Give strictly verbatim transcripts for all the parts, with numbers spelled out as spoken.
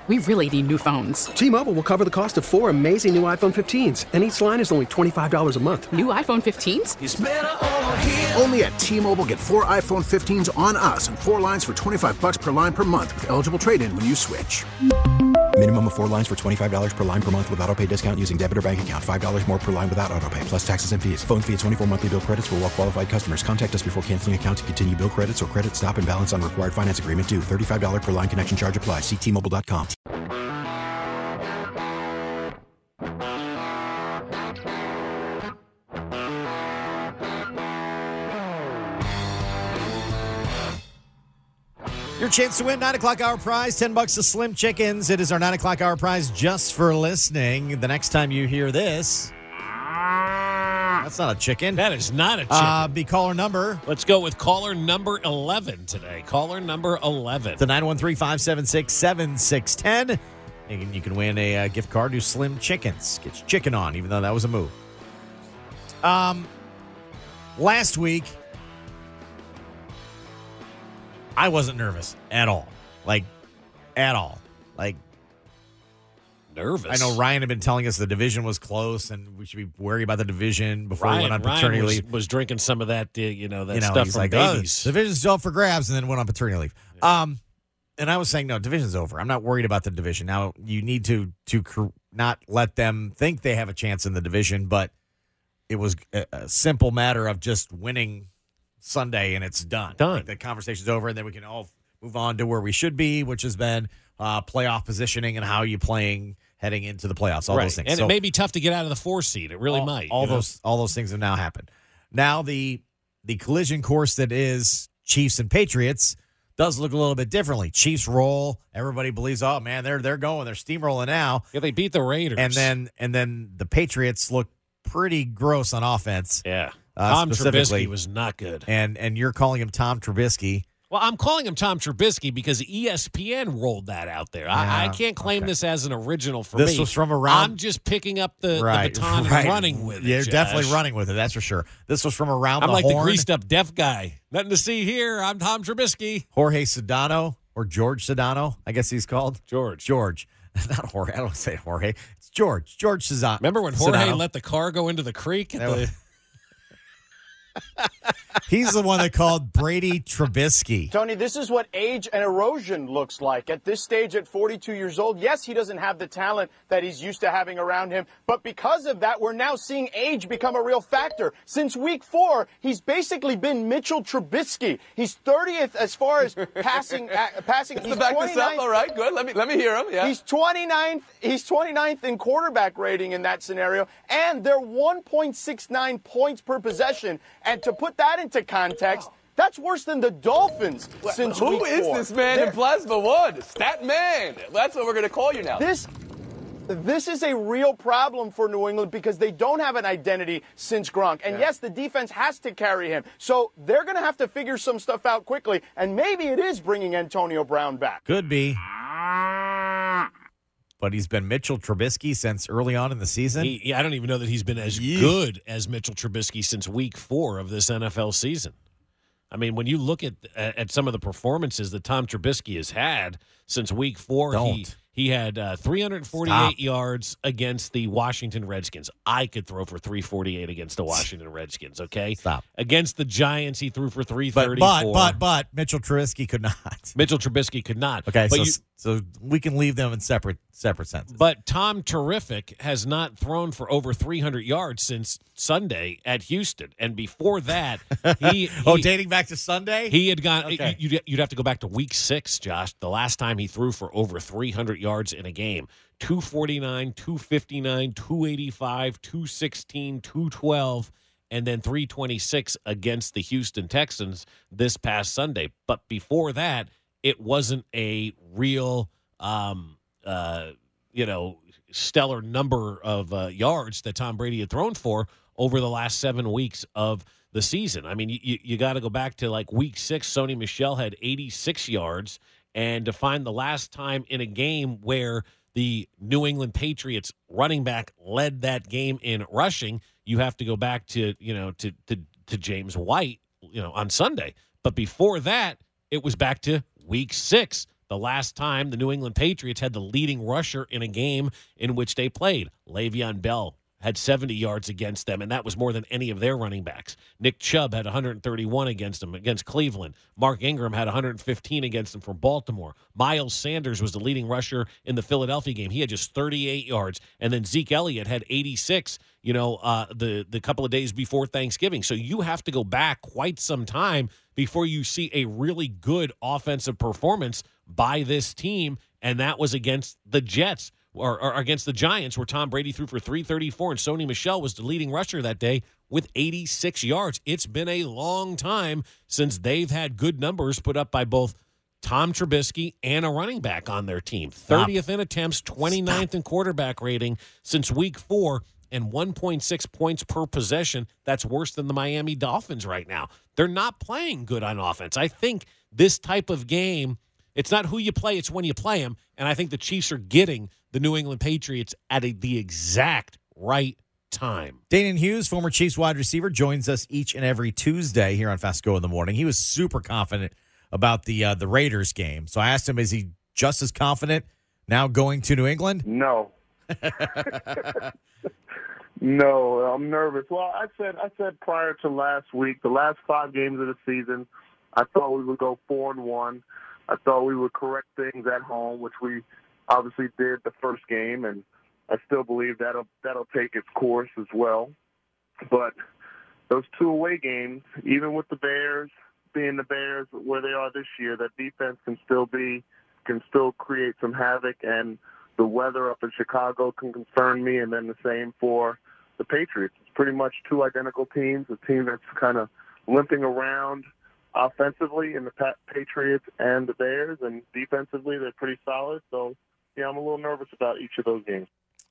We really need new phones. T-Mobile will cover the cost of four amazing new iPhone fifteens, and each line is only twenty-five dollars a month. New iPhone fifteens? It's better over here. Only at T-Mobile, get four iPhone fifteens on us and four lines for twenty-five dollars per line per month with eligible trade-in when you switch. Minimum of four lines for twenty-five dollars per line per month with autopay discount using debit or bank account. five dollars more per line without autopay, plus taxes and fees. Phone fee at twenty-four monthly bill credits for well-qualified customers. Contact us before canceling account to continue bill credits or credit stop and balance on required finance agreement due. thirty-five dollars per line connection charge applies. See T Mobile dot com. Your chance to win nine o'clock hour prize, ten bucks to Slim Chickens. It is our nine o'clock hour prize just for listening. The next time you hear this, that's not a chicken. That is not a chicken. Uh, be caller number. Let's go with caller number eleven today. Caller number eleven. The nine one three, five seven six, seven six one zero. And you can win a uh, gift card to Slim Chickens. Get your chicken on, even though that was a move. Um, last week, I wasn't nervous at all. Like, at all. Like, nervous. I know Ryan had been telling us the division was close and we should be worried about the division before Ryan, we went on Ryan paternity was, leave. was drinking some of that, uh, you know, that you know, stuff he's from like, babies. Oh, division's still up for grabs, and then went on paternity leave. Yeah. Um, and I was saying, no, division's over. I'm not worried about the division. Now, you need to to cr- not let them think they have a chance in the division, but it was a, a simple matter of just winning Sunday and it's done. Done. Like, the conversation's over, and then we can all move on to where we should be, which has been uh, playoff positioning and how you playing heading into the playoffs, all right. those things. And so, it may be tough to get out of the four seed. It really all, might. All you know? those all those things have now happened. Now the the collision course that is Chiefs and Patriots does look a little bit differently. Chiefs roll. Everybody believes, oh man, they're they're going, they're steamrolling now. Yeah, they beat the Raiders, And then and then the Patriots look pretty gross on offense. yeah, uh, Tom specifically. Trubisky was not good. And and you're calling him Tom Trubisky. Well, I'm calling him Tom Trubisky because E S P N rolled that out there. I, I Yeah, can't claim okay. this as an original for This me. was from around- I'm just picking up the, Right, the baton right. and running with it. You're Josh. definitely running with it, that's for sure. This was from around I'm the like horn. the greased up deaf guy. Nothing to see here. I'm Tom Trubisky. Jorge Sedano, or George Sedano, I guess he's called. George. George. Not Jorge. I don't say Jorge. It's George. George Sedano. Remember when Jorge Sedano. let the car go into the creek? At That the, was- He's the one that called Brady Trubisky. Tony, this is what age and erosion looks like. At this stage, at forty-two years old, yes, he doesn't have the talent that he's used to having around him, but because of that, we're now seeing age become a real factor. Since week four, he's basically been Mitchell Trubisky. He's thirtieth as far as passing. Uh, passing. He's back this up. All right, good. Let me let me hear him. Yeah. He's twenty-ninth. He's twenty-ninth in quarterback rating in that scenario, and they're one point six nine points per possession. And to put that into context, that's worse than the Dolphins since Who week is four. this man They're- in Plasma One? Stat man. That's what we're going to call you now. This this is a real problem for New England because they don't have an identity since Gronk. And yes, the defense has to carry him. So they're going to have to figure some stuff out quickly. And maybe it is bringing Antonio Brown back. Could be. But he's been Mitchell Trubisky since early on in the season. he, yeah, I don't even know that he's been as Yeah. good as Mitchell Trubisky since week four of this N F L season. I mean, when you look at at some of the performances that Tom Trubisky has had since week four, he Don't. he had uh, three hundred forty-eight Stop. yards against the Washington Redskins. I could throw for three forty-eight against the Washington Redskins, okay? Stop. Against the Giants, he threw for three but, thirty-four. but, but, but, Mitchell Trubisky could not. Mitchell Trubisky could not. Okay, but so, you, so we can leave them in separate separate sentences. But Tom Terrific has not thrown for over three hundred yards since Sunday at Houston. And before that, he, oh, he dating back to Sunday? he had gone Okay. – you'd, you'd have to go back to week six, Josh, the last time he threw for over three hundred yards in a game. two forty-nine, two fifty-nine, two eighty-five, two sixteen, two twelve, and then three twenty-six against the Houston Texans this past Sunday. But before that, it wasn't a real um, – Uh, you know, stellar number of uh, yards that Tom Brady had thrown for over the last seven weeks of the season. I mean, you, you got to go back to like week six. Sony Michel had eighty-six yards, and to find the last time in a game where the New England Patriots running back led that game in rushing, you have to go back to you know to to, to James White, you know, on Sunday. But before that, it was back to week six. The last time the New England Patriots had the leading rusher in a game in which they played, Le'Veon Bell had seventy yards against them, and that was more than any of their running backs. Nick Chubb had one hundred thirty-one against them against Cleveland. Mark Ingram had one hundred fifteen against them from Baltimore. Miles Sanders was the leading rusher in the Philadelphia game. He had just thirty-eight yards, and then Zeke Elliott had eighty-six, you know, uh, the, the couple of days before Thanksgiving. So you have to go back quite some time before you see a really good offensive performance by this team, and that was against the Jets. Or, or against the Giants, where Tom Brady threw for three thirty-four, and Sony Michel was the leading rusher that day with eighty-six yards. It's been a long time since they've had good numbers put up by both Tom Trubisky and a running back on their team. thirtieth in attempts, twenty-ninth in quarterback rating since week four, and one point six points per possession. That's worse than the Miami Dolphins right now. They're not playing good on offense. I think this type of game, it's not who you play, it's when you play them, and I think the Chiefs are getting the New England Patriots at a, the exact right time. Danon Hughes, former Chiefs wide receiver, joins us each and every Tuesday here on Fast Go in the Morning. He was super confident about the uh, the Raiders game. So I asked him, is he just as confident now going to New England? No. No, I'm nervous. Well, I said I said prior to last week, the last five games of the season, I thought we would go four and one. I thought we would correct things at home, which we obviously did the first game, and I still believe that'll that'll take its course as well. But those two away games, even with the Bears being the Bears where they are this year, that defense can still be can still create some havoc, and the weather up in Chicago can concern me, and then the same for the Patriots. It's pretty much two identical teams, a team that's kind of limping around offensively in the Patriots and the Bears, and defensively they're pretty solid. So, yeah, I'm a little nervous about each of those games.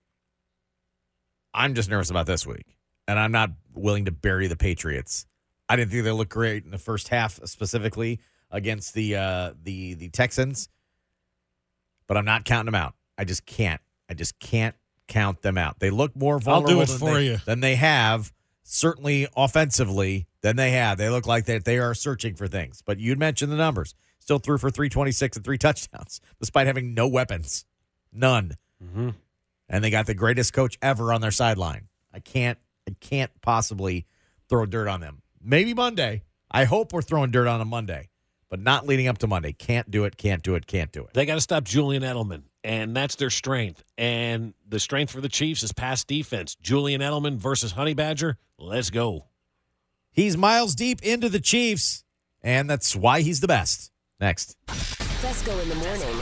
I'm just nervous about this week, and I'm not willing to bury the Patriots. I didn't think they looked great in the first half, specifically against the uh, the the Texans, but I'm not counting them out. I just can't. I just can't count them out. They look more vulnerable I'll do it than, for they, you. than they have, certainly offensively, than they have. They look like that they are searching for things. But you'd mentioned the numbers. Still threw for three twenty-six and three touchdowns, despite having no weapons. None. Mm-hmm. And they got the greatest coach ever on their sideline. I can't I can't possibly throw dirt on them. Maybe Monday. I hope we're throwing dirt on them Monday, but not leading up to Monday. Can't do it, can't do it, can't do it. They got to stop Julian Edelman, and that's their strength. And the strength for the Chiefs is pass defense. Julian Edelman versus Honey Badger, let's go. He's miles deep into the Chiefs, and that's why he's the best. Next. Fesco in the morning.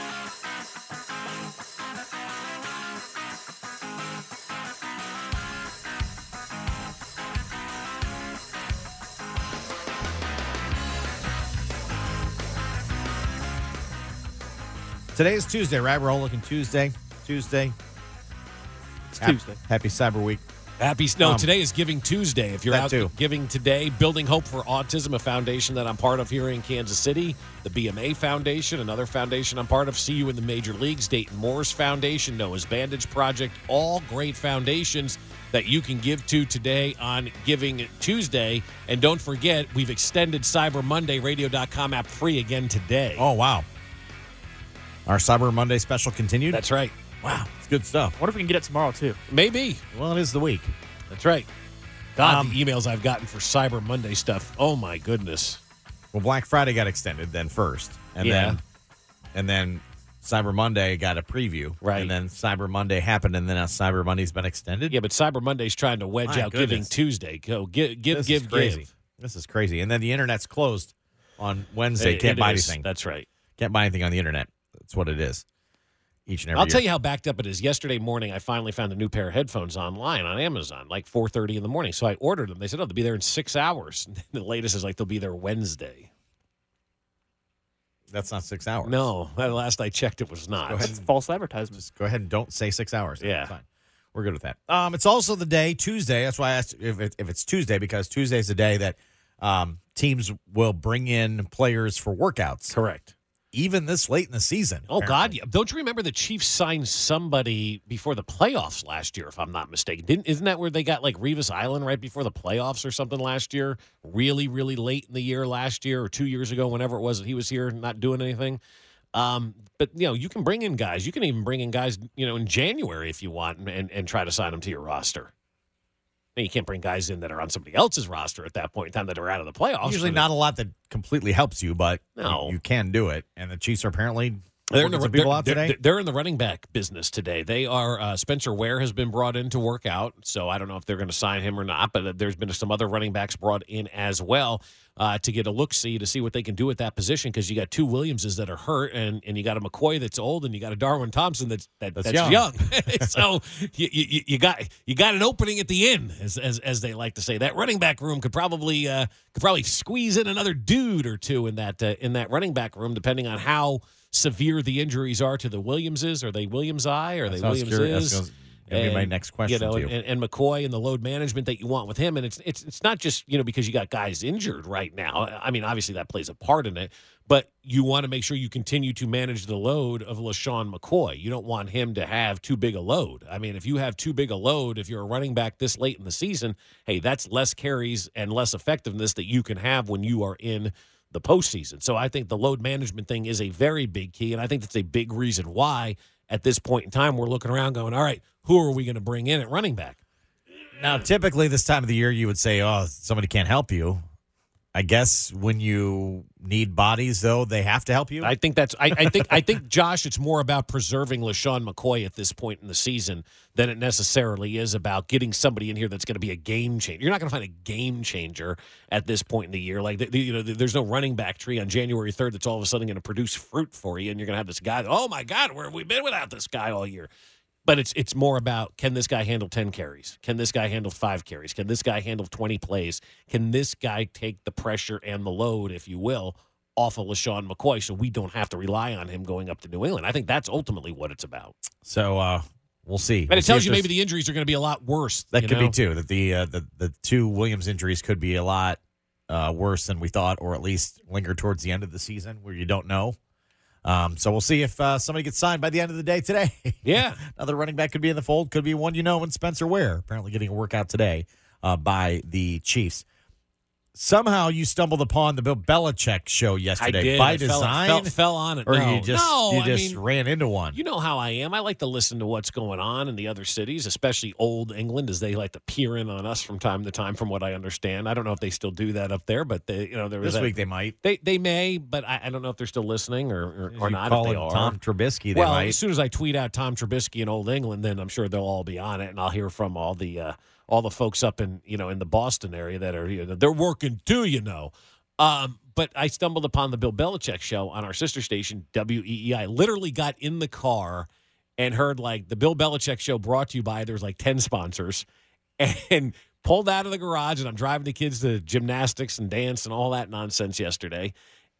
Today is Tuesday, right? We're all looking Tuesday. Tuesday. It's Happy, Tuesday. Happy Cyber Week. Happy no, Um, today is Giving Tuesday. If you're that out too. giving today, Building Hope for Autism, a foundation that I'm part of here in Kansas City, the B M A Foundation, another foundation I'm part of, See You in the Major Leagues, Dayton Morris Foundation, Noah's Bandage Project, all great foundations that you can give to today on Giving Tuesday. And don't forget, we've extended Cyber Monday, radio dot com app free again today. Oh, wow. Our Cyber Monday special continued? That's right. Wow. It's good stuff. I wonder if we can get it tomorrow, too. Maybe. Well, it is the week. That's right. God, Um, the emails I've gotten for Cyber Monday stuff. Oh, my goodness. Well, Black Friday got extended then first. And Yeah. then and then Cyber Monday got a preview. Right. And then Cyber Monday happened, and then now Cyber Monday's been extended. Yeah, but Cyber Monday's trying to wedge My out Giving goodness. Tuesday. Go give, give, This give, is crazy. give. This is crazy. And then the internet's closed on Wednesday. It- Can't it buy is. anything. That's right. Can't buy anything on the internet. That's what it is. Each and every I'll year. tell you how backed up it is. Yesterday morning, I finally found a new pair of headphones online on Amazon, like four thirty in the morning. So I ordered them. They said, oh, they'll be there in six hours. And the latest is like they'll be there Wednesday. That's not six hours. No, the last I checked, it was not. Go ahead That's and- false advertisement. Just go ahead and don't say six hours. Yeah. That's fine. We're good with that. Um, it's also the day, Tuesday. That's why I asked if, it, if it's Tuesday, because Tuesday is the day that um, teams will bring in players for workouts. Correct. Even this late in the season. Oh, God. apparently. Yeah. Don't you remember the Chiefs signed somebody before the playoffs last year, if I'm not mistaken? Didn't, isn't that where they got like Revis Island right before the playoffs or something last year? Really, really late in the year last year or two years ago, whenever it was that he was here not doing anything. Um, but, you know, you can bring in guys. You can even bring in guys, you know, in January if you want and, and, and try to sign them to your roster. Now, you can't bring guys in that are on somebody else's roster at that point in time that are out of the playoffs. Usually not a lot that completely helps you, but No. you, you can do it. And the Chiefs are apparently They're in, the, working some people they're, out they're- today. they're in the running back business today. They are uh, Spencer Ware has been brought in to work out, so I don't know if they're going to sign him or not. But there's been some other running backs brought in as well uh, to get a look see to see what they can do at that position because you got two Williamses that are hurt, and, and you got a McCoy that's old, and you got a Darwin Thompson that's that, that's, That's young. young. So you, you, you got you got an opening at the end, as, as as they like to say. That running back room could probably uh, could probably squeeze in another dude or two in that uh, in that running back room, depending on how severe the injuries are to the Williamses. Are they Williams I? Are they That's Williams curious. is? That's gonna be my next question You know, to you. And, and McCoy and the load management that you want with him. And it's it's it's not just, you know, because you got guys injured right now. I mean, obviously that plays a part in it, but you want to make sure you continue to manage the load of LaShawn McCoy. You don't want him to have too big a load. I mean, if you have too big a load, if you're a running back this late in the season, hey, that's less carries and less effectiveness that you can have when you are in the postseason. So I think the load management thing is a very big key, and I think that's a big reason why at this point in time we're looking around going, all right, who are we going to bring in at running back? Now, typically this time of the year, you would say, oh, somebody can't help you. I guess when you need bodies, though, they have to help you. I think that's. I, I think. I think, Josh, it's more about preserving LaShawn McCoy at this point in the season than it necessarily is about getting somebody in here that's going to be a game changer. You're not going to find a game changer at this point in the year. Like, the, the, you know, there's no running back tree on January third that's all of a sudden going to produce fruit for you, and you're going to have this guy. Oh my God, where have we been without this guy all year? But it's it's more about, can this guy handle ten carries? Can this guy handle five carries? Can this guy handle twenty plays? Can this guy take the pressure and the load, if you will, off of LaShawn McCoy so we don't have to rely on him going up to New England? I think that's ultimately what it's about. So uh, we'll see. But We'll it see tells if you there's- maybe the injuries are going to be a lot worse. That you could know? be, too, that the, uh, the, the two Williams injuries could be a lot uh, worse than we thought, or at least linger towards the end of the season where you don't know. Um, so we'll see if uh, somebody gets signed by the end of the day today. Yeah. Another running back could be in the fold. Could be one you know, and Spencer Ware, apparently getting a workout today uh, by the Chiefs. Somehow you stumbled upon the Bill Belichick show yesterday. I did. By I fell- design? Fell, fell on it. Or no. you just, no, you I just mean, ran into one? You know how I am. I like to listen to what's going on in the other cities, especially old England, as they like to peer in on us from time to time, from what I understand. I don't know if they still do that up there, but they, you know, there was This that- week they might. They they may, but I, I don't know if they're still listening or or, or You not. call If they him are. Tom Trubisky, they well, might. as soon as I tweet out Tom Trubisky in Old England, then I'm sure they'll all be on it, and I'll hear from all the uh, all the folks up in you know in the Boston area that are you know, they're working too, you know. Um, but I stumbled upon the Bill Belichick show on our sister station, W E E I. Literally got in the car and heard like the Bill Belichick show brought to you by, there was like ten sponsors, and pulled out of the garage, and I'm driving the kids to gymnastics and dance and all that nonsense yesterday.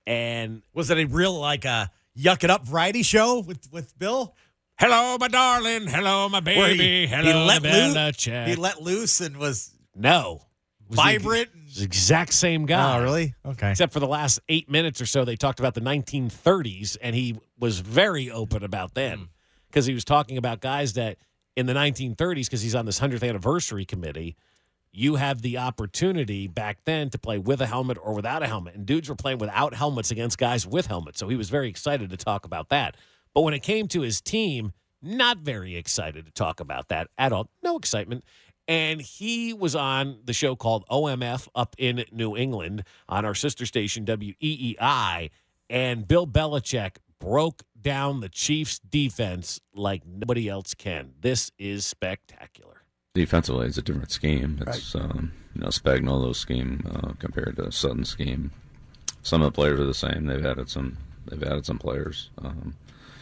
And was it a real like a yuck it up variety show with, with Bill? Hello, my darling. Hello, my Where baby. he, Hello, he let loose. Belichick. He let loose and was no was vibrant. The, the exact same guy. Oh, really? Okay. Except for the last eight minutes or so, they talked about the nineteen thirties, and he was very open about them because he was talking about guys that in the nineteen thirties, because he's on this hundredth anniversary committee, you have the opportunity back then to play with a helmet or without a helmet, and dudes were playing without helmets against guys with helmets. So he was very excited to talk about that. But when it came to his team, not very excited to talk about that at all. No excitement. And he was on the show called O M F up in New England on our sister station, W E E I. And Bill Belichick broke down the Chiefs' defense like nobody else can. This is spectacular. Defensively, it's a different scheme. It's right. um, you know Spagnuolo's scheme uh, compared to Sutton's scheme. Some of the players are the same. They've added some. They've added some players. Um,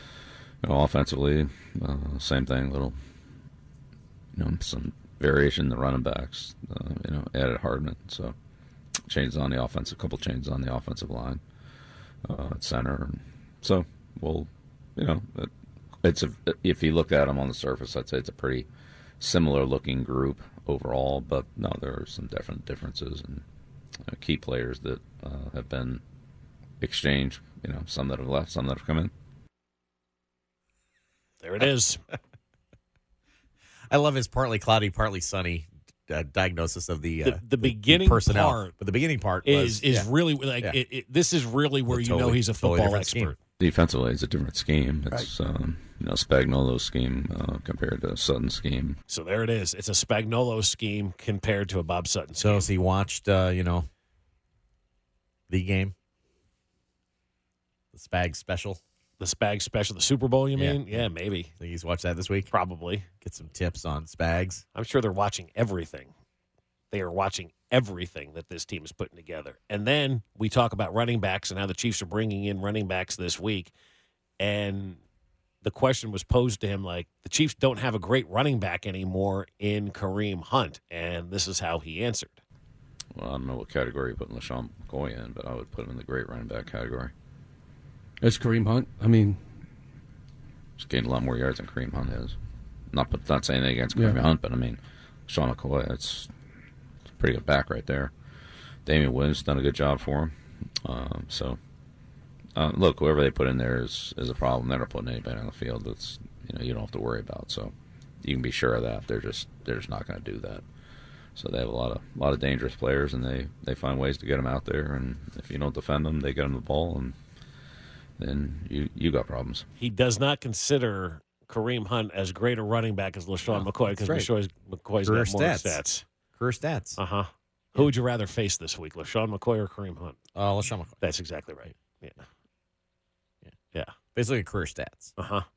you know, offensively, uh, same thing. Little, you know, some variation in the running backs. Uh, you know, added Hardman, so changes on the offensive. Couple changes on the offensive line uh, at center. So, well, you know, it, it's a. If you look at them on the surface, I'd say it's a pretty similar looking group overall, but no, there are some different differences and uh, key players that uh, have been exchanged. You know, some that have left, some that have come in. There it is. I love his partly cloudy, partly sunny uh, diagnosis of the, uh, the the beginning personnel. part. But the beginning part is was, is yeah. really like yeah. it, it, this is really where It's you totally, know he's a totally football different expert. scheme. defensively, it's a different scheme. It's right. um, you know Spagnuolo's scheme uh, compared to Sutton's scheme. So there it is. It's a Spagnuolo scheme compared to a Bob Sutton scheme. So has he watched, uh, you know, the game, the Spag special, the Spag special, the Super Bowl? You yeah. mean? Yeah, maybe. Think he's watched that this week? Probably. Get some tips on Spags. I'm sure they're watching everything. They are watching everything that this team is putting together. And then we talk about running backs and how the Chiefs are bringing in running backs this week. And the question was posed to him like, the Chiefs don't have a great running back anymore in Kareem Hunt. And this is how he answered. Well, I don't know what category you put LaShawn McCoy in, but I would put him in the great running back category. It's Kareem Hunt. I mean, he's gained a lot more yards than Kareem Hunt is. Not, not saying anything against Kareem yeah. Hunt, but I mean, LaShawn McCoy, that's pretty good back right there. Damian Williams done a good job for him. Um, so, uh, look, whoever they put in there is, is a problem. They're not putting anybody on the field that's you know you don't have to worry about. So, you can be sure of that. They're just they're just not going to do that. So they have a lot of a lot of dangerous players, and they, they find ways to get them out there. And if you don't defend them, they get them the ball, and then you you got problems. He does not consider Kareem Hunt as great a running back as LaShawn oh, McCoy because right. McCoy's, McCoy's Career got more stats. stats. Career stats. Uh huh. Who would you rather face this week, LaShawn McCoy or Kareem Hunt? Uh, LaShawn McCoy. That's exactly right. Yeah. Yeah. Yeah. Basically, career stats. Uh huh.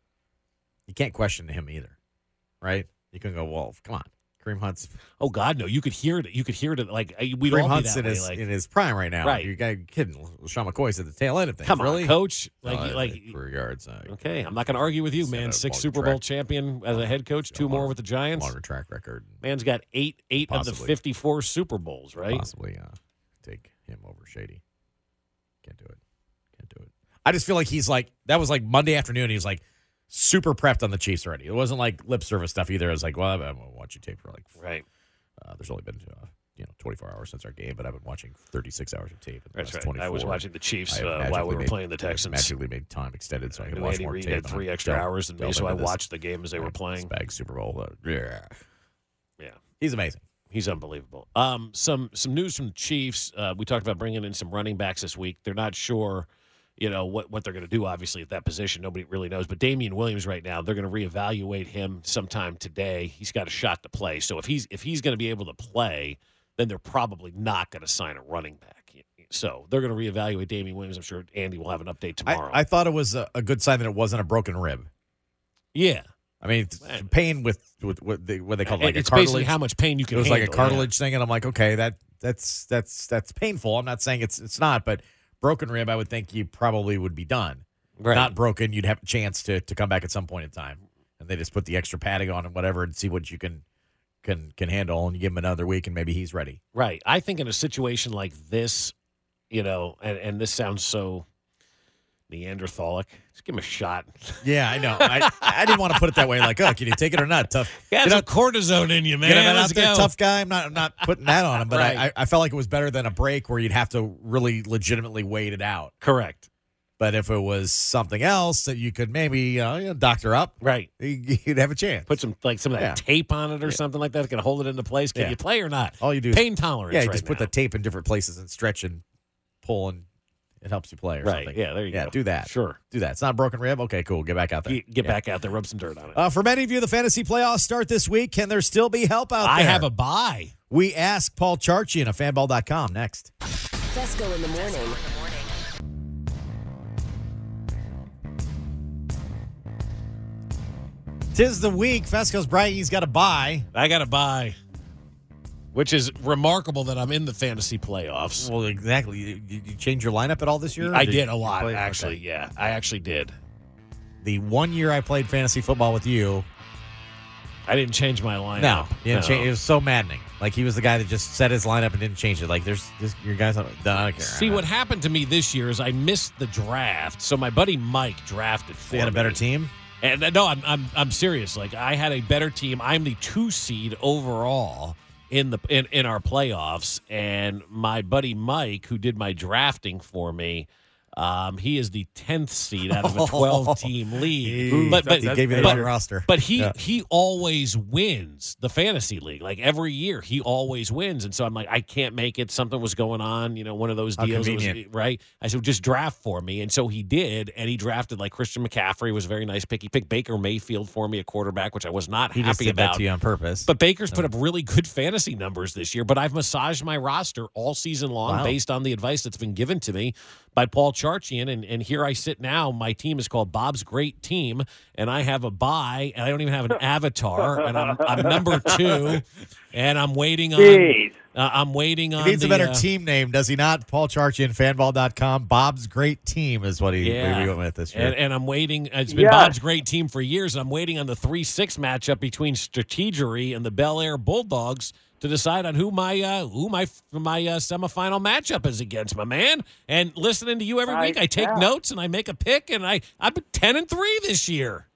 You can't question him either, right? You can go, well, come on. Kareem Hunt's. Oh God, no! You could hear it. You could hear it. Like we'd Kareem all Hunt's be that in way. his Like, in his prime right now. Right. You got kidding? LaShawn McCoy's at the tail end of things. Come really? on, coach. Like, uh, like career yards. Uh, okay, I'm not going to argue with you, man. Six Super Bowl champion as a head coach, two more with the Giants. Longer track record. Man's got eight, eight Possibly. of the fifty-four Super Bowls, right? Possibly uh, take him over Shady. Can't do it. Can't do it. I just feel like he's like that was like Monday afternoon. He was like super prepped on the Chiefs already. It wasn't like lip service stuff either. It was like, well, I'm gonna watch you tape for like right. Uh, there's only been uh, you know twenty-four hours since our game, but I've been watching thirty-six hours of tape. That's right. twenty-four. I was watching the Chiefs uh, I while we were made, playing the Texans. Magically made time extended so I could watch Andy more Reid tape. had three extra Del- hours than me, so I watched the game as they were playing. Spag Super Bowl. Uh, yeah, yeah, he's amazing. He's unbelievable. Um, some some news from the Chiefs. Uh, we talked about bringing in some running backs this week. They're not sure, you know, what, what they're going to do, obviously, at that position. Nobody really knows. But Damian Williams right now, they're going to reevaluate him sometime today. He's got a shot to play. So if he's if he's going to be able to play, then they're probably not going to sign a running back. So they're going to reevaluate Damian Williams. I'm sure Andy will have an update tomorrow. I, I thought it was a, a good sign that it wasn't a broken rib. Yeah. I mean, pain with, with what they, what they call it, like it's a cartilage. basically how much pain you can It was handle, like a cartilage yeah. thing, and I'm like, okay, that that's that's that's painful. I'm not saying it's it's not, but broken rib, I would think you probably would be done. Right. Not broken, you'd have a chance to to come back at some point in time, and they just put the extra padding on and whatever, and see what you can can can handle, and you give him another week, and maybe he's ready. Right. I think in a situation like this, you know, and, and this sounds so Neanderthalic. Just give him a shot. Yeah, I know. I, I didn't want to put it that way. Like, oh, can you take it or not? Tough. Got some cortisone in you, man. Get him Let's out there, go. tough guy. I'm not. I'm not putting that on him, but Right. I, I felt like it was better than a break where you'd have to really legitimately wait it out. Correct. But if it was something else that you could maybe uh, you know, doctor up, right, you'd have a chance. Put some like some of that Yeah. tape on it or something like that. It can hold it into place. Can Yeah. you play or not? All you do pain is, tolerance. Yeah, you right just put now. the tape in different places and stretch and pull, and it helps you play or Right. something. Yeah, there you yeah, go. do that. Sure. Do that. It's not a broken rib. Okay, cool. Get back out there. Get, get Yeah. back out there. Rub some dirt on it. Uh, for many of you, the fantasy playoffs start this week. Can there still be help out I there? have a bye. We ask Paul Charchian of fan ball dot com next. Fesco in the morning. Tis the week. Fesco's bragging he's got a bye. I got a bye, which is remarkable that I'm in the fantasy playoffs. Well, exactly. You, you, you change your lineup at all this year? I Did did you a lot, play- actually. okay. Yeah, I actually did. The one year I played fantasy football with you, I didn't change my lineup. no, you didn't No. change. It was so maddening. Like he was the guy that just set his lineup and didn't change it. Like there's this, your guys. I don't care. See, what happened to me this year is I missed the draft. So my buddy Mike drafted for He had a me. better team. And uh, no, I'm I'm I'm serious. Like I had a better team. I'm the two seed overall in the in, in our playoffs, and my buddy Mike, who did my drafting for me, Um, he is the tenth seed out of a twelve-team league. Ooh, but but, he gave you the but, wrong roster. but he Yeah. he always wins the fantasy league. Like every year, he always wins. And so I'm like, I can't make it. Something was going on. You know, one of those How deals. Was, convenient. right? I said, just draft for me. And so he did. And he drafted like Christian McCaffrey was a very nice pick. He picked Baker Mayfield for me, a quarterback, which I was not He just happy did about. that to you on purpose. But Baker's put up really good fantasy numbers this year. But I've massaged my roster all season long Wow. based on the advice that's been given to me by Paul Charchian. And, and here I sit now. My team is called Bob's Great Team, and I have a bye, and I don't even have an avatar, and I'm, I'm number two, and I'm waiting on. Jeez. Uh, I'm waiting on. He needs the, a better uh, team name, does he not? Paul Charchian, fanball dot com. Bob's Great Team is what he, Yeah. what he went with this year. And, and I'm waiting. It's been Yes. Bob's Great Team for years, and I'm waiting on the three six matchup between Strategery and the Bel Air Bulldogs to decide on who my uh, who my my uh, semifinal matchup is against, my man. And listening to you every Right, week, I take yeah. notes and I make a pick, and I I've been ten and three this year.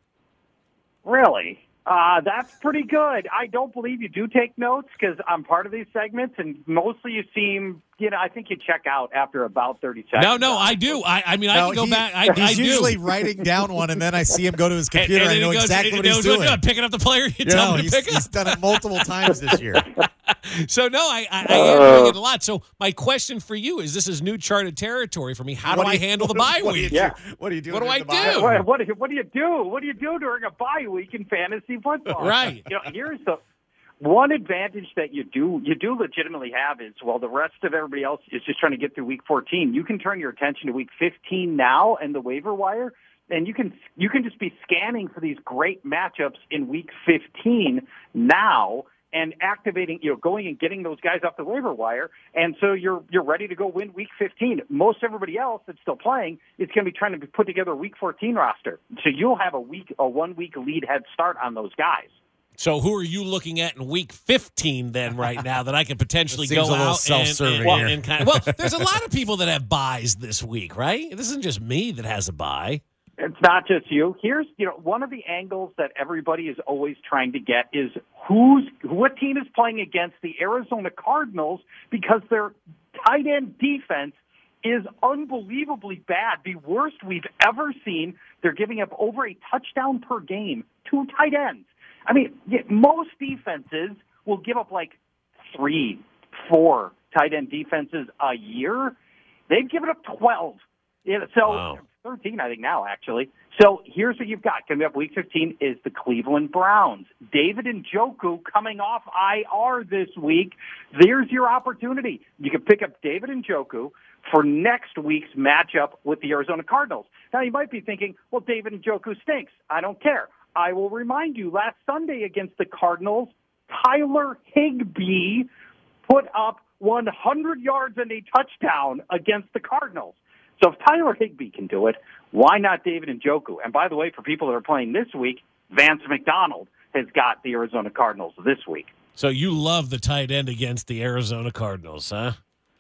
Really? Uh, that's pretty good. I don't believe you do take notes because I'm part of these segments, and mostly you seem, you know, I think you check out after about thirty seconds. No, no, I do. I, I mean, I No, can go he- back. I, he's I do. usually writing down one, and then I see him go to his computer, and, then I know he goes- exactly he what he's knows doing. Picking up the player you You tell know, him to he's, pick up. he's done it multiple times this year. So no, I, I, I am doing it a lot. So my question for you is: this is new charted territory for me. How What do do I you- handle the what- bye what do you week? do? Yeah. What do you do? What do during I the bye? do? What, what, what do you do? What do you do during a bye week in fantasy football? Right. You know, here's the one advantage that you do you do legitimately have is while the rest of everybody else is just trying to get through week fourteen, you can turn your attention to week fifteen now and the waiver wire, and you can you can just be scanning for these great matchups in week fifteen now and activating, you know, going and getting those guys off the waiver wire, and so you're you're ready to go win week fifteen. Most everybody else that's still playing is going to be trying to put together a week fourteen roster, so you'll have a week a one week lead head start on those guys. So who are you looking at in week fifteen then right now that I could potentially It seems go a little out and, self-serving and, here. and kind of well, there's a lot of people that have buys this week, right? This isn't just me that has a buy. It's not just you. Here's, you know, one of the angles that everybody is always trying to get is who's what team is playing against the Arizona Cardinals because their tight end defense is unbelievably bad, the worst we've ever seen. They're giving up over a touchdown per game to tight ends. I mean, yeah, most defenses will give up like three, four tight end defenses a year. They've given up twelve. Yeah, so Wow. thirteen, I think now, actually. So here's what you've got. Coming up week fifteen is the Cleveland Browns. David Njoku coming off I R this week. There's your opportunity. You can pick up David Njoku for next week's matchup with the Arizona Cardinals. Now, you might be thinking, well, David Njoku stinks. I don't care. I will remind you, last Sunday against the Cardinals, Tyler Higbee put up one hundred yards and a touchdown against the Cardinals. So if Tyler Higbee can do it, why not David Njoku? And by the way, for people that are playing this week, Vance McDonald has got the Arizona Cardinals this week. So you love the tight end against the Arizona Cardinals, huh?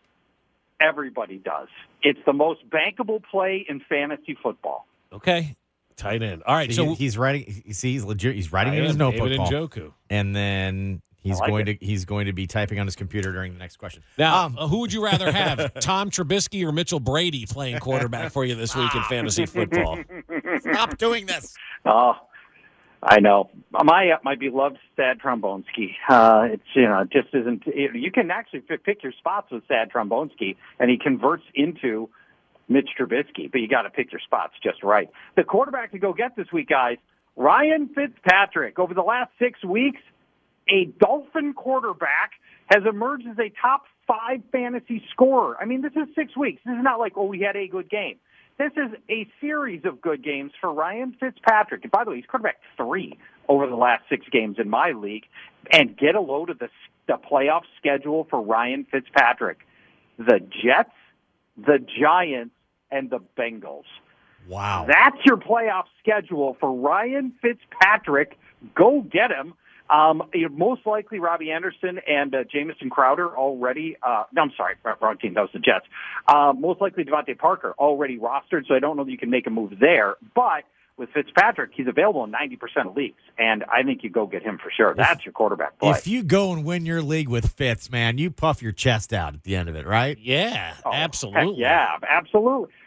Everybody does. It's the most bankable play in fantasy football. Okay. Tight end. All right, See, so he- he's writing. You see, he's legit. He's writing I in his am notebook, David Paul. Njoku. and then he's I like going it. to he's going to be typing on his computer during the next question. Now, Um, uh, who would you rather have, Tom Trubisky or Mitchell Brady playing quarterback for you this week in fantasy football? Stop doing this. Oh, I know. My my beloved Sad Trombonski. Uh, it's you know it just isn't. It, you can actually pick, pick your spots with Sad Trombonski, and he converts into Mitch Trubisky. But you got to pick your spots just right. The quarterback to go get this week, guys. Ryan Fitzpatrick. Over the last six weeks, a Dolphin quarterback has emerged as a top five fantasy scorer. I mean, this is six weeks. This is not like, oh, we had a good game. This is a series of good games for Ryan Fitzpatrick. And by the way, he's quarterback three over the last six games in my league. And get a load of the, the playoff schedule for Ryan Fitzpatrick. The Jets, the Giants, and the Bengals. Wow. That's your playoff schedule for Ryan Fitzpatrick. Go get him. Um, you know, most likely Robbie Anderson and uh, Jamison Crowder already. Uh, no, I'm sorry, wrong team. That was the Jets. Uh, most likely Devontae Parker already rostered, so I don't know that you can make a move there. But with Fitzpatrick, he's available in ninety percent of leagues, and I think you go get him for sure. That's your quarterback play. If you go and win your league with Fitz, man, you puff your chest out at the end of it, right? Yeah, Oh, absolutely. heck yeah, absolutely.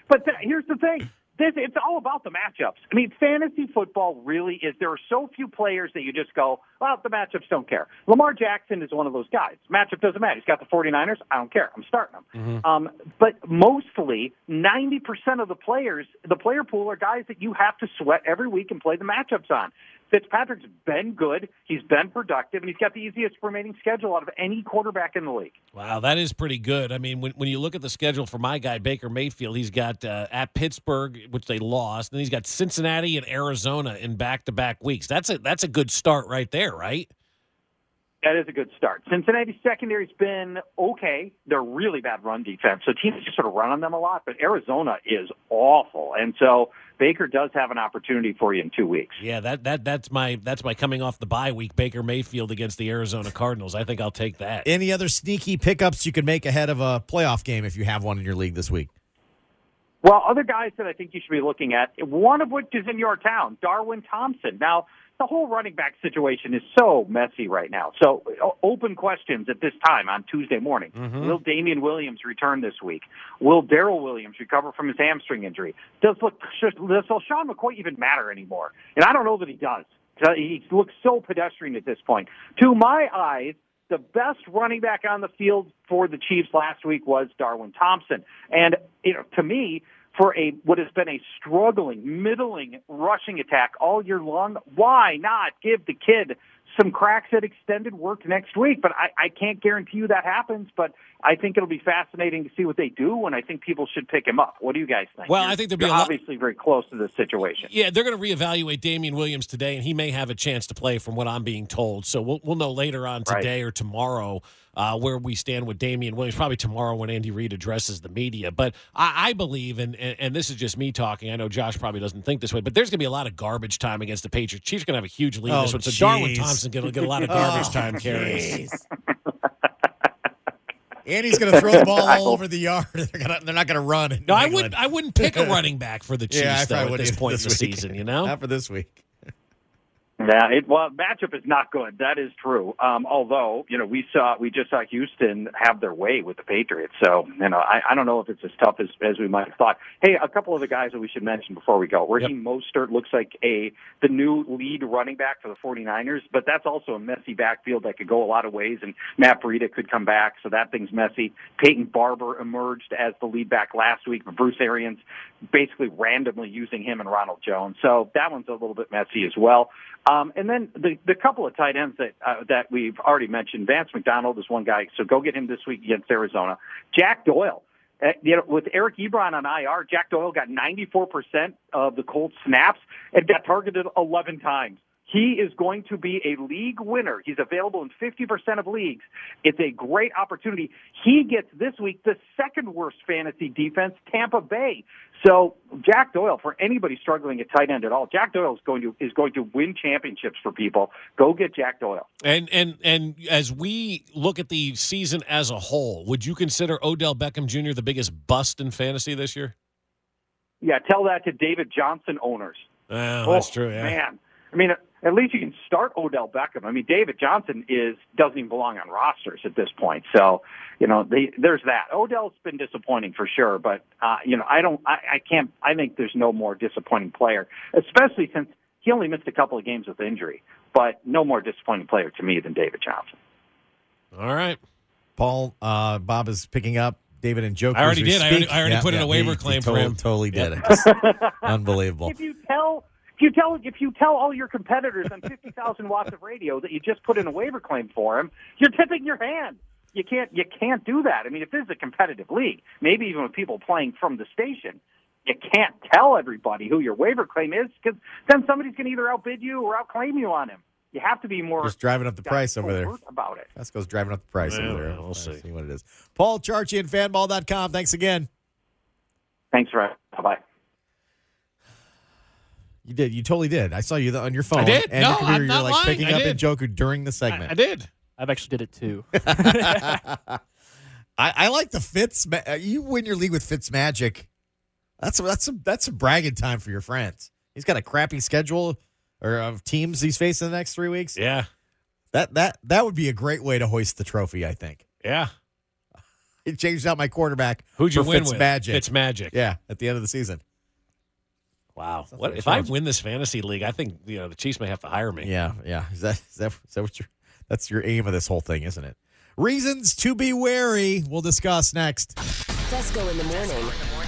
But th- here's the thing. This, it's all about the matchups. I mean, fantasy football really is. There are so few players that you just go, well, the matchups don't care. Lamar Jackson is one of those guys. Matchup doesn't matter. He's got the 49ers. I don't care. I'm starting him. Mm-hmm. Um, but mostly, ninety percent of the players, the player pool are guys that you have to sweat every week and play the matchups on. Fitzpatrick's been good. He's been productive, and he's got the easiest remaining schedule out of any quarterback in the league. Wow, that is pretty good. I mean, when when you look at the schedule for my guy, Baker Mayfield, he's got uh, at Pittsburgh, which they lost, and he's got Cincinnati and Arizona in back-to-back weeks. That's a, that's a good start right there, right? That is a good start. Cincinnati's secondary's been okay. They're really bad run defense, so teams just sort of run on them a lot, but Arizona is awful. And so Baker does have an opportunity for you in two weeks. Yeah, that that that's my that's my coming off the bye week, Baker Mayfield against the Arizona Cardinals. I think I'll take that. Any other sneaky pickups you could make ahead of a playoff game if you have one in your league this week? Well, other guys that I think you should be looking at, one of which is in your town, Darwin Thompson. Now, the whole running back situation is so messy right now. So open questions at this time on Tuesday morning. Mm-hmm. Will Damian Williams return this week? Will Darrell Williams recover from his hamstring injury? Does, look, does LeSean McCoy even matter anymore? And I don't know that he does. He looks so pedestrian at this point. To my eyes, the best running back on the field for the Chiefs last week was Darwin Thompson. And, you know, to me, for a what has been a struggling, middling rushing attack all year long, why not give the kid some cracks at extended work next week? But I, I can't guarantee you that happens, but I think it'll be fascinating to see what they do, and I think people should pick him up. What do you guys think? Well, you're, I think there'll be you're a lot- obviously very close to this situation. Yeah, they're going to reevaluate Damian Williams today, and he may have a chance to play from what I'm being told. So we'll, we'll know later on today Right. or tomorrow uh, where we stand with Damian Williams, probably tomorrow when Andy Reid addresses the media. But I, I believe, and, and, and this is just me talking, I know Josh probably doesn't think this way, but there's going to be a lot of garbage time against the Patriots. Chiefs going to have a huge lead in Oh, this one, so Darwin jeez. Thompson's going to get a lot of garbage Oh, time carries. Andy's going to throw the ball all over the yard. They're, gonna, they're not going to run. in No, I England. wouldn't. I wouldn't pick a running back for the Chiefs Yeah, I though probably at wouldn't this either point in the this week. season. You know, Not for this week. Yeah, it, well, matchup is not good. That is true. Um, although, you know, we saw we just saw Houston have their way with the Patriots. So, you know, I, I don't know if it's as tough as, as we might have thought. Hey, a couple of the guys that we should mention before we go. Raheem yep. Mostert looks like a the new lead running back for the 49ers, but that's also a messy backfield that could go a lot of ways, and Matt Breida could come back, so that thing's messy. Peyton Barber emerged as the lead back last week, but Bruce Arians basically randomly using him and Ronald Jones. So that one's a little bit messy as well. Um, and then the, the couple of tight ends that uh, that we've already mentioned, Vance McDonald is one guy, so go get him this week against Arizona. Jack Doyle, uh, you know, with Eric Ebron on I R, Jack Doyle got ninety-four percent of the Colts snaps and got targeted eleven times. He is going to be a league winner. He's available in fifty percent of leagues. It's a great opportunity. He gets this week the second worst fantasy defense, Tampa Bay. So Jack Doyle, for anybody struggling at tight end at all, Jack Doyle is going to is going to win championships for people. Go get Jack Doyle. And and and as we look at the season as a whole, would you consider Odell Beckham Junior the biggest bust in fantasy this year? Yeah, tell that to David Johnson owners. Oh, that's true. Yeah. Man, I mean, at least you can start Odell Beckham. I mean, David Johnson is doesn't even belong on rosters at this point. So, you know, they, there's that. Odell's been disappointing for sure, but uh, you know, I don't, I, I can't. I think there's no more disappointing player, especially since he only missed a couple of games with injury. But no more disappointing player to me than David Johnson. All right, Paul. Uh, Bob is picking up David and Joker. I already did. I already, I already yeah, put yeah, in a waiver he, claim he for totally, him. Totally did yep. it. Unbelievable. If you tell. If you tell if you tell all your competitors on fifty thousand watts of radio that you just put in a waiver claim for him, you're tipping your hand. You can't you can't do that. I mean, if this is a competitive league, maybe even with people playing from the station, you can't tell everybody who your waiver claim is, because then somebody's going to either outbid you or outclaim you on him. You have to be more just driving up the price over there about it. Fesco's driving up the price yeah, over there. We'll see. see what it is. Paul Charchi and fanball dot com. Thanks again. Thanks, Ryan. Bye bye. You did. You totally did. I saw you on your phone. I did. And No, your computer. I'm not You're like lying. picking I up did. in Joker during the segment. I, I did. I've actually did it too. I, I like the Fitz. You win your league with Fitz Magic. That's a, that's a, that's a bragging time for your friends. He's got a crappy schedule or of teams he's facing the next three weeks. Yeah. That that that would be a great way to hoist the trophy, I think. Yeah. He changed out my quarterback. Who'd you for win Fitzmagic. with? Fitzmagic. Yeah, at the end of the season. Wow. What if I win this fantasy league? I think you know the Chiefs may have to hire me. Yeah, yeah. Is that is that, is that what your that's your aim of this whole thing, isn't it? Reasons to be wary. We'll discuss next. Fesco in the morning.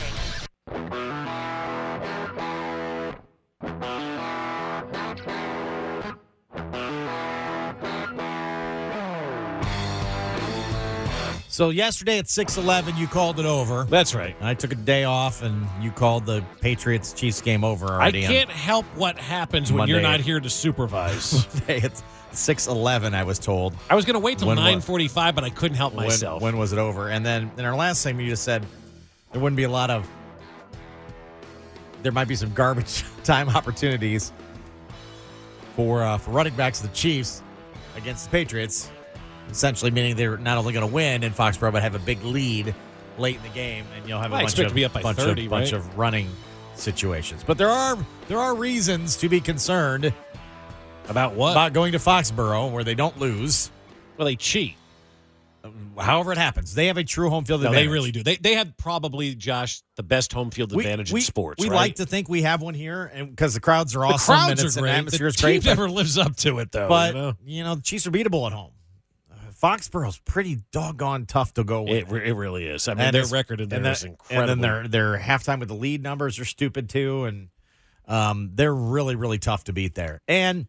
So yesterday at six eleven, you called it over. That's right. I took a day off, and you called the Patriots-Chiefs game over I already. can't help what happens when Monday. you're not here to supervise. It's six eleven, I was told. I was going to wait till When wa- nine forty-five, but I couldn't help When, myself. when was it over? And then in our last segment, you just said there wouldn't be a lot of, there might be some garbage time opportunities for uh, for running backs of the Chiefs against the Patriots, essentially meaning they're not only going to win in Foxborough, but have a big lead late in the game, and you'll have a I bunch expect of to be up by bunch thirty, of, bunch right? of running situations. But there are there are reasons to be concerned about what about going to Foxborough where they don't lose. Well, they cheat. However it happens, they have a true home field No, advantage. they really do. They they have probably, Josh, the best home field We- advantage we, in sports. We right? like to think we have one here, and because the crowds are the awesome crowds and it's are great. an atmosphere the is great. team But, never lives up to it, though. but you know? you know, the Chiefs are beatable at home. Uh, Foxborough's pretty doggone tough to go with. It, re- it really is. I mean, And their it's- record in there and is that- incredible. And then their their halftime with the lead numbers are stupid too, and um, they're really really tough to beat there. And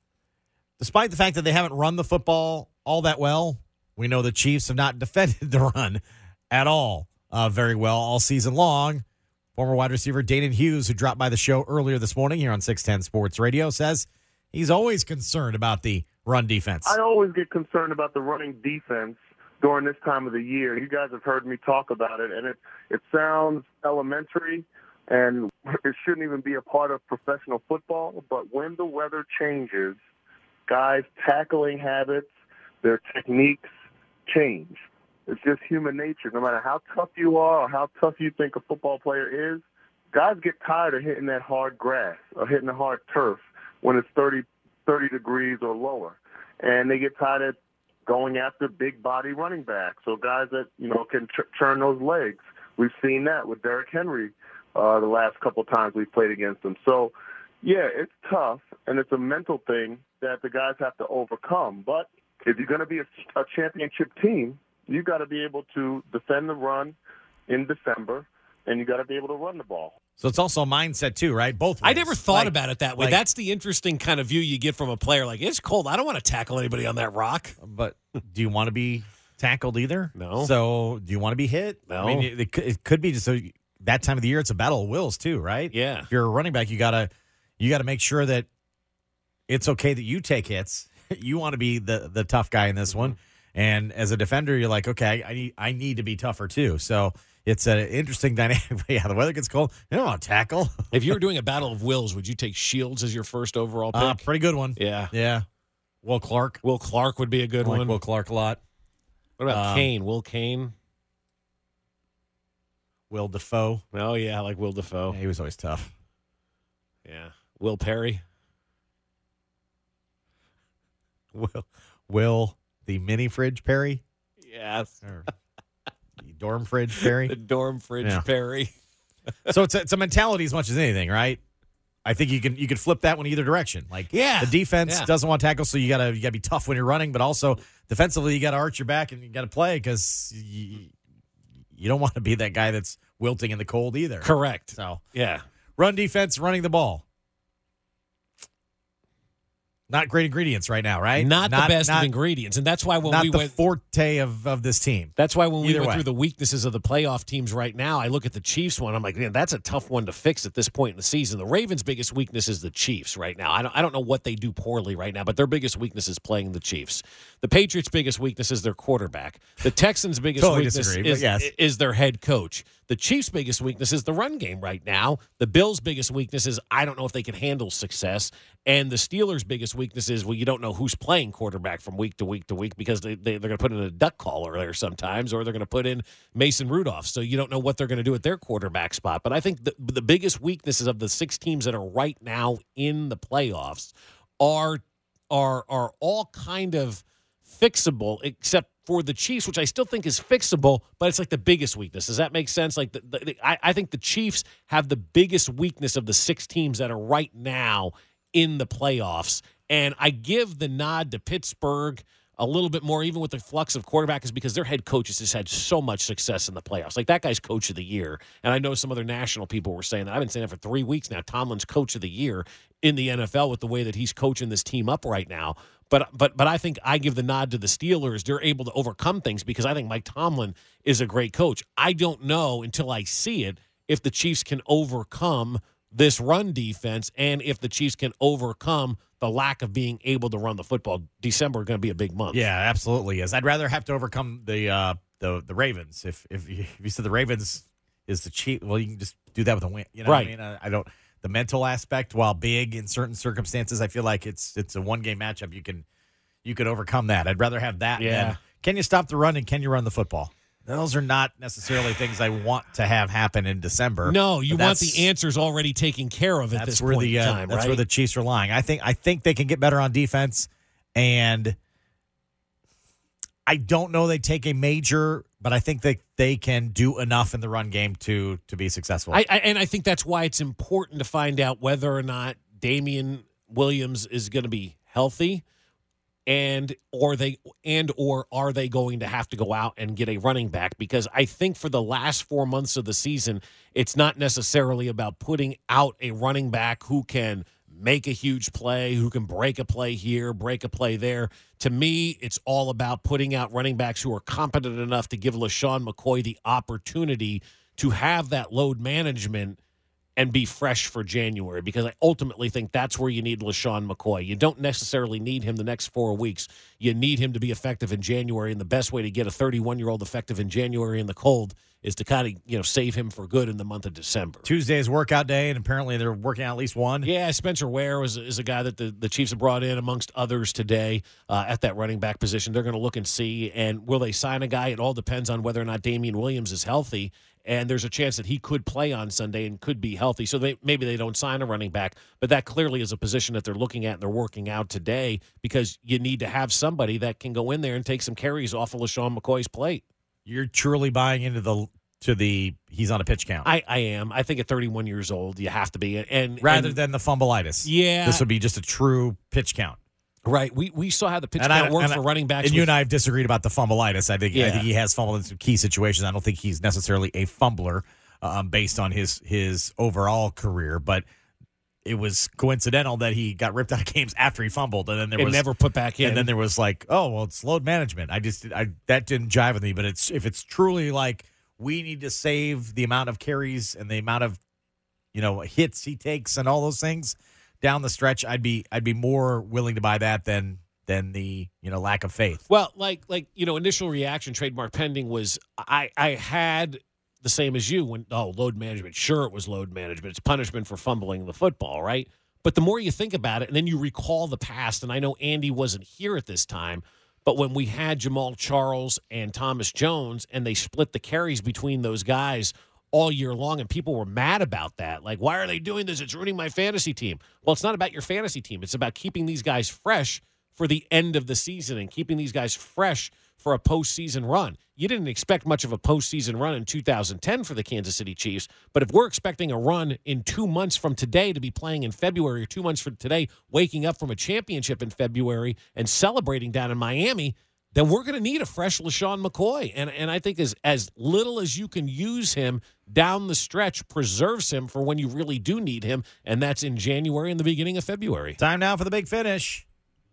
despite the fact that they haven't run the football all that well, we know the Chiefs have not defended the run at all uh, very well all season long. Former wide receiver Danon Hughes, who dropped by the show earlier this morning here on six ten Sports Radio, says he's always concerned about the run defense. I always get concerned about the running defense during this time of the year. You guys have heard me talk about it, and it, it sounds elementary, and it shouldn't even be a part of professional football. But when the weather changes, guys' tackling habits, their techniques change. It's just human nature. No matter how tough you are or how tough you think a football player is, guys get tired of hitting that hard grass or hitting the hard turf when it's thirty, thirty degrees or lower. And they get tired of going after big body running backs. So guys that, you know, can ch- churn those legs. We've seen that with Derrick Henry uh, the last couple of times we've played against him. So, yeah, it's tough, and it's a mental thing that the guys have to overcome. But if you're going to be a, a championship team, you got to be able to defend the run in December, and you got to be able to run the ball. So it's also a mindset too, right? Both ways. I never thought Like- about it that way. like- That's the interesting kind of view you get from a player. Like, it's cold. I don't want to tackle anybody on that rock. But do you want to be tackled either? No. So do you want to be hit? No. I mean, it, it could- it could be just so that time of the year. It's a battle of wills too, right? Yeah. If you're a running back, you gotta you gotta make sure that it's okay that you take hits. You want to be the the tough guy in this one, and as a defender, you're like, okay, I need I need to be tougher too. So it's an interesting dynamic. Yeah, the weather gets cold. You don't want to tackle. If you were doing a battle of wills, would you take Shields as your first overall pick? Uh, pretty good one. Yeah. Yeah. Will Clark. Will Clark would be a good I like one. Will Clark a lot. What about Um, Kane? Will Kane? Will Defoe. Oh, yeah, I like Will Defoe. Yeah, he was always tough. Yeah. Will Perry? Will Will the mini fridge Perry? Yes. Or the dorm fridge Perry? The dorm fridge Yeah. Perry. So it's a, it's a mentality as much as anything, right? I think you can you can flip that one either direction. Like, Yeah. the defense Yeah. doesn't want to tackle, so you gotta you gotta be tough when you're running, but also defensively you gotta arch your back and you gotta play because you, you don't want to be that guy that's wilting in the cold either. Correct. So Yeah. run defense, running the ball. Not great ingredients right now, right? Not, the best not, of ingredients. And that's why when not we the went forte of, of this team. That's why when we Either went way. through the weaknesses of the playoff teams right now, I look at the Chiefs one. I'm like, man, that's a tough one to fix at this point in the season. The Ravens' biggest weakness is the Chiefs right now. I don't, I don't know what they do poorly right now, but their biggest weakness is playing the Chiefs. The Patriots' biggest weakness is their quarterback. The Texans' biggest Totally weakness disagree, but is, yes. is their head coach. The Chiefs' biggest weakness is the run game right now. The Bills' biggest weakness is I don't know if they can handle success. And the Steelers' biggest weakness is, well, you don't know who's playing quarterback from week to week to week because they, they, they're going to put in a duck caller there sometimes, or they're going to put in Mason Rudolph. So you don't know what they're going to do at their quarterback spot. But I think the, the biggest weaknesses of the six teams that are right now in the playoffs are are are all kind of fixable, except for the Chiefs, which I still think is fixable, but it's like the biggest weakness. Does that make sense? Like the, the, the, I, I think the Chiefs have the biggest weakness of the six teams that are right now in the playoffs. And I give the nod to Pittsburgh a little bit more, even with the flux of quarterback, is because their head coach has just had so much success in the playoffs. Like, that guy's coach of the year. And I know some other national people were saying that. I've been saying that for three weeks now. Tomlin's coach of the year in the N F L with the way that he's coaching this team up right now. But but but I think I give the nod to the Steelers. They're able to overcome things because I think Mike Tomlin is a great coach. I don't know until I see it if the Chiefs can overcome this run defense and if the Chiefs can overcome the lack of being able to run the football. December is going to be a big month. Yeah, absolutely is. I'd rather have to overcome the uh, the the Ravens. If if you, if you said the Ravens is the Chief, well, you can just do that with a win. You know right. what I mean? I, I don't. The mental aspect, while big in certain circumstances, I feel like it's it's a one game matchup. You can you could overcome that. I'd rather have that. Yeah. Than, can you stop the run and can you run the football? Those are not necessarily things I want to have happen in December. No, you want the answers already taken care of at that's this where point the, in uh, time, That's right? where the Chiefs are lying. I think I think they can get better on defense, and I don't know they take a major, but I think that they can do enough in the run game to to be successful. I, I, and I think that's why it's important to find out whether or not Damian Williams is going to be healthy. And or they and or are they going to have to go out and get a running back? Because I think for the last four months of the season, it's not necessarily about putting out a running back who can make a huge play, who can break a play here, break a play there. To me, it's all about putting out running backs who are competent enough to give LaShawn McCoy the opportunity to have that load management and be fresh for January, because I ultimately think that's where you need LaShawn McCoy. You don't necessarily need him the next four weeks. You need him to be effective in January, and the best way to get a thirty-one-year-old effective in January in the cold is to kind of, you know, save him for good in the month of December. Tuesday is workout day, and apparently they're working out at least one. Yeah, Spencer Ware is, is a guy that the, the Chiefs have brought in amongst others today uh, at that running back position. They're going to look and see, and will they sign a guy? It all depends on whether or not Damian Williams is healthy. And there's a chance that he could play on Sunday and could be healthy. So they, maybe they don't sign a running back. But that clearly is a position that they're looking at and they're working out today, because you need to have somebody that can go in there and take some carries off of LaShawn McCoy's plate. You're truly buying into the to the he's on a pitch count. I, I am. I think at thirty-one years old, you have to be. And Rather and, than the fumbleitis. Yeah. This would be just a true pitch count. Right. We we saw how the pitch and count I, worked and for I, running backs. And you with, and I have disagreed about the fumbleitis. I think, yeah. I think he has fumbled in some key situations. I don't think he's necessarily a fumbler um, based on his his overall career, but it was coincidental that he got ripped out of games after he fumbled, and then there and was never put back in. And then there was like, oh well, it's load management. I just I that didn't jive with me. But it's if it's truly like we need to save the amount of carries and the amount of you know hits he takes and all those things down the stretch, I'd be I'd be more willing to buy that than than the you know lack of faith. Well, like like you know, initial reaction, trademark pending, was I I had the same as you when oh load management. Sure, it was load management. It's punishment for fumbling the football, right? But the more you think about it, and then you recall the past, and I know Andy wasn't here at this time, but when we had Jamal Charles and Thomas Jones, and they split the carries between those guys all year long, and people were mad about that. Like, why are they doing this? It's ruining my fantasy team. Well, it's not about your fantasy team. It's about keeping these guys fresh for the end of the season and keeping these guys fresh for a postseason run. You didn't expect much of a postseason run in two thousand ten for the Kansas City Chiefs, but if we're expecting a run in two months from today to be playing in February, or two months from today, waking up from a championship in February and celebrating down in Miami, then we're going to need a fresh LaShawn McCoy. And and I think as, as little as you can use him down the stretch preserves him for when you really do need him, and that's in January and the beginning of February. Time now for the big finish.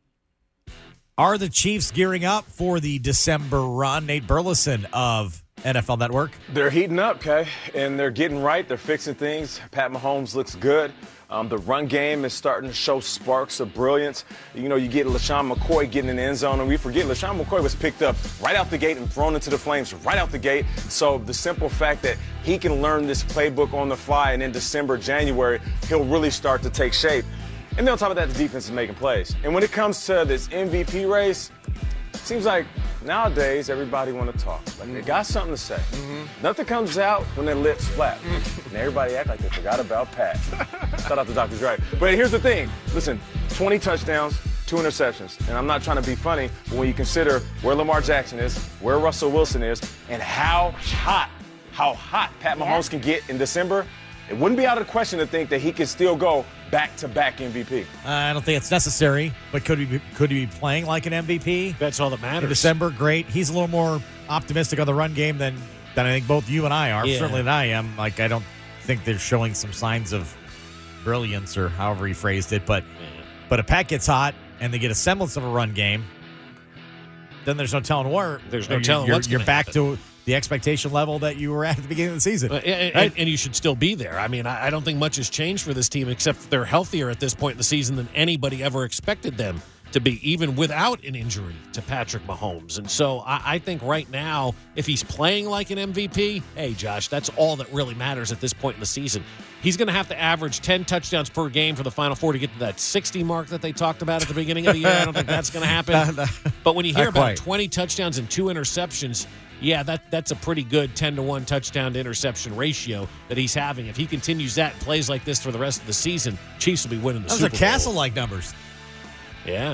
Are the Chiefs gearing up for the December run? Nate Burleson of N F L Network. They're heating up, Kay, and they're getting right. They're fixing things. Pat Mahomes looks good. Um, the run game is starting to show sparks of brilliance. You know, you get LaShawn McCoy getting in the end zone, and we forget LaShawn McCoy was picked up right out the gate and thrown into the flames right out the gate. So the simple fact that he can learn this playbook on the fly, and in December, January, he'll really start to take shape. And then on top of that, the defense is making plays. And when it comes to this M V P race, it seems like nowadays everybody want to talk. Like mm-hmm. they got something to say. Mm-hmm. Nothing comes out when their lips flap. Mm-hmm. And everybody act like they forgot about Pat. Shout out to Doctor Dre. But here's the thing. Listen, twenty touchdowns, two interceptions. And I'm not trying to be funny, but when you consider where Lamar Jackson is, where Russell Wilson is, and how hot, how hot Pat Mahomes can get in December, it wouldn't be out of the question to think that he could still go back-to-back M V P. Uh, I don't think it's necessary, but could he be, could he be playing like an M V P? That's all that matters. In December, great. He's a little more optimistic on the run game than, than I think both you and I are. Yeah. Certainly than I am. Like, I don't think they're showing some signs of brilliance or however he phrased it. But, yeah. but if Pat gets hot and they get a semblance of a run game, then there's no telling where. There's no you're, telling you're, what's You're gonna back happen. to the expectation level that you were at at the beginning of the season. Uh, and, right? and, and you should still be there. I mean, I, I don't think much has changed for this team except they're healthier at this point in the season than anybody ever expected them to be, even without an injury to Patrick Mahomes. And so I, I think right now, if he's playing like an M V P, hey, Josh, that's all that really matters at this point in the season. He's going to have to average ten touchdowns per game for the Final Four to get to that sixty mark that they talked about at the beginning of the year. I don't think that's going to happen. But when you hear Not about quite. twenty touchdowns and two interceptions, yeah, that that's a pretty good ten to one touchdown to interception ratio that he's having. If he continues that and plays like this for the rest of the season, Chiefs will be winning the Those Super are Bowl. Castle-like numbers. Yeah.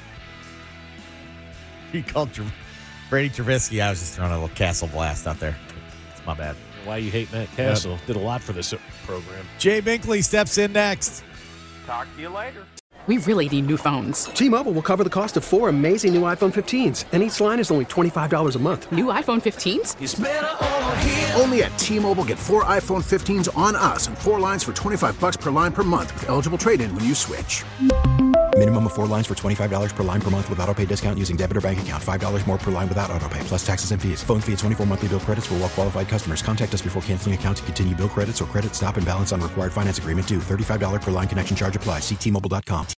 He called Tr- Brady Trubisky. I was just throwing a little Castle blast out there. It's my bad. Why you hate Matt Castle. Yep. Did a lot for this program. Jay Binkley steps in next. Talk to you later. We really need new phones. T-Mobile will cover the cost of four amazing new iPhone fifteens, and each line is only twenty-five dollars a month. New iPhone fifteens? It's better over here. Only at T-Mobile, get four iPhone fifteens on us and four lines for twenty-five bucks per line per month with eligible trade-in when you switch. Minimum of four lines for twenty-five dollars per line per month with autopay discount using debit or bank account. five dollars more per line without autopay, plus taxes and fees. Phone fee at twenty-four monthly bill credits for well-qualified customers. Contact us before canceling account to continue bill credits or credit stop and balance on required finance agreement due. thirty-five dollars per line connection charge applies. See T Mobile dot com.